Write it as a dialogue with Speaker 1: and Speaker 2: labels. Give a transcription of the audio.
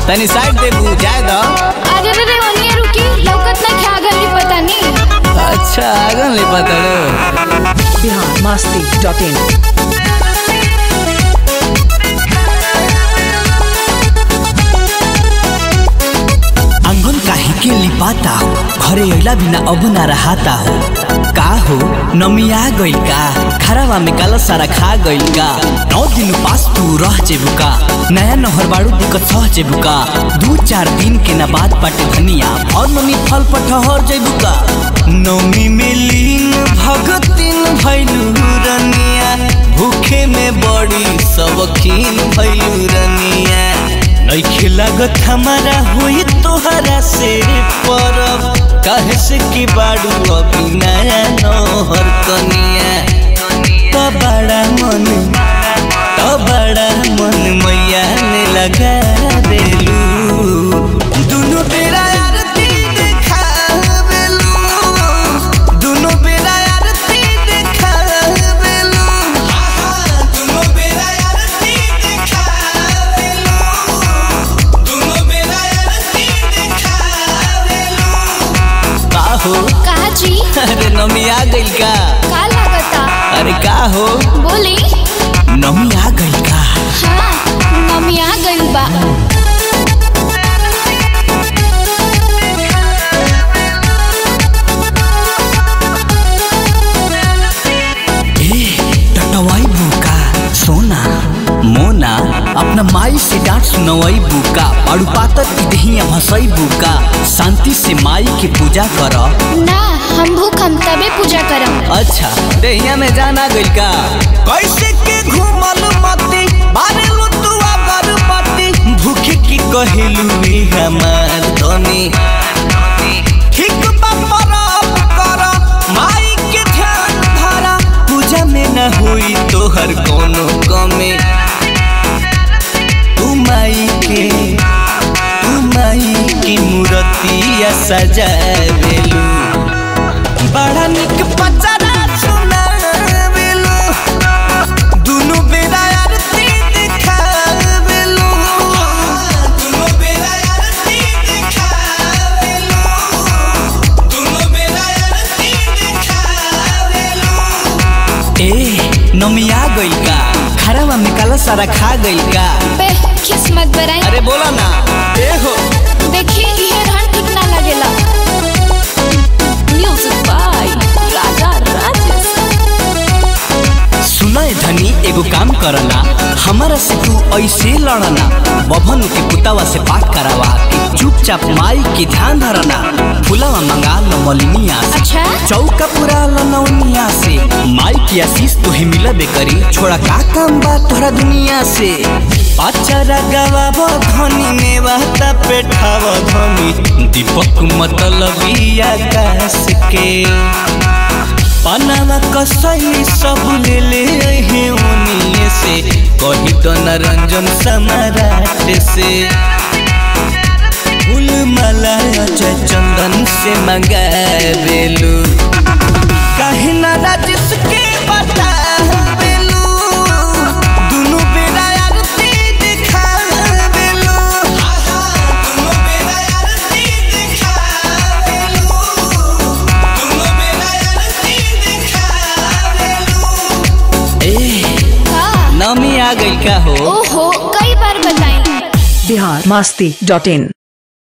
Speaker 1: तनी साइड दे बू जाए दो।
Speaker 2: अरे रे रे ओनिए रुकी लौकत ना क्या आगन ली पता नहीं।
Speaker 1: अच्छा आगन ली पता रे।
Speaker 3: biharmasti.in
Speaker 1: आंगन काहे के लिपाता हो, घरे अइला बिना अब ना रहाता हो। का हो नमिया गइल का, खराबा में काला सारा खा गइल का। 9 दिन पास तू रह जेबू का, नया नहर बाड़ू दिक्कत सह जेबू का। 2-4 दिन के ना बाद पाटे धनिया और नमी फल पठहर जेबू का। नौमी में लीन भगतिन भइलू रनिया, भूखे में बड़ी सबखीन भइलू रनिया। नइखे लागत हमारा होई तोहरा से परब, काहे से की बाड़ू अभी नया नहर कनिया। तो बड़ा मन मैया ने लगा देलू, दुनु बेरा आरती देखावेलू, दुनु बेरा आरती देखावेलू, दुनु बेरा आरती देखावेलू, दुनु बेरा आरती देखावेलू। का हो
Speaker 2: कहा जी?
Speaker 1: अरे नमी आ गइल का?
Speaker 2: का लागता?
Speaker 1: अरे का हो
Speaker 2: बोली
Speaker 1: नमी आ गइल का?
Speaker 2: हाँ मम्मी आ गइल बा।
Speaker 1: टटवाई बुका सोना मोना, अपना माई से डांट सुनवाई बुका। पाड़ू पातर इदहिया भसई बुका, शांति से माई के पूजा कर।
Speaker 2: ना हम भूख हम तबे पूजा करम।
Speaker 1: अच्छा दहिया में जाना गइल का? कैसे के घूमल मती बारेलू तू अगरबत्ती, भूखे की कहेलू हमार धनी। ठीक परब कर माई के ध्यान धरा, पूजा में न हुई तोहर कोनो कमी। तू माई की मूर्तिया सजावेलू, बड़ा निक पचरा सुनावेलू, दुनु बेरा आरती देखावेलू, दुनु बेरा आरती देखावेलू, दुनु बेरा आरती देखावेलू। ए नमी आ गइल का, खराबा में काला सारा खा गइल का?
Speaker 2: बे किस्मत बराई।
Speaker 1: अरे बोला ना ए हो।
Speaker 2: देखी ये रहन ठीक ना लगेला। Music by Raja Rajesh.
Speaker 1: सुनाए धनी एगो काम करना, हमारा से तू ऐसे लड़ना। बभन के पुतावा से पाठ करावा के चुपचाप माई के ध्यान धरना। फुलावा मंगा लो मलिनिया से,
Speaker 2: अच्छा
Speaker 1: चौका पूरा लो नौनिया से। माई की आशीष तुहे मिलबे करी, छोड़ा का काम बा तोहरा दुनिया से। पाचरा गवाबो धनी ने वाता पेठाव धनी, दीपक मतलबी आकाश के। पनावा कसई सब ले ले हे उनिए से, कही तो नरंजन सम्राट से। फूल माला चंदन से मंगावेलू, काहे ना राजेश के बतावेलू, दुनु बेरा आरती देखावेलू, दुनु बेरा आरती देखावेलू, दुनु बेरा आरती देखावेलू। नमी आ गइल का हो?
Speaker 2: ओहो कई बार बताई।
Speaker 3: biharmasti.in